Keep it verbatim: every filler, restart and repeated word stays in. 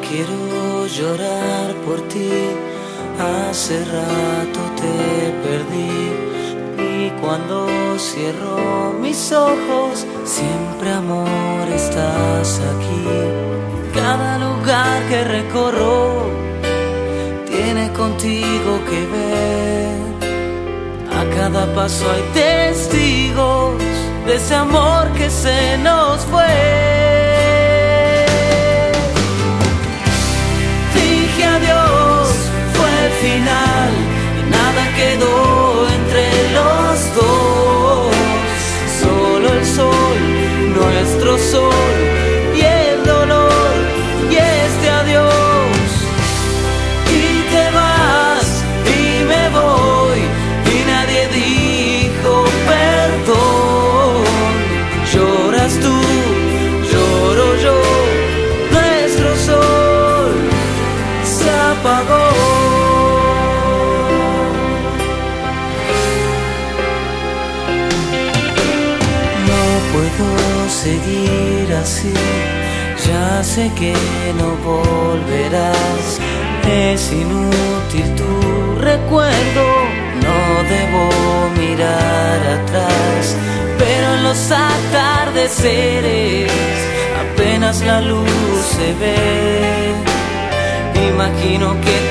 Quiero llorar por ti, hace rato te perdí. Y cuando cierro mis ojos, siempre amor estás aquí. Cada lugar que recorro tiene contigo que ver. A cada paso hay testigos de ese amor que se nos fue. Adiós, fue el final y nada quedó entre los dos. Solo el sol, nuestro sol y el dolor y este adiós. Y te vas y me voy y nadie dijo perdón. Lloras tú, lloro yo, nuestro sol se apagó. No puedo seguir así, ya sé que no volverás. Es inútil tu recuerdo, no debo mirar atrás. Pero en los atardeceres apenas la luz se ve. Imagino que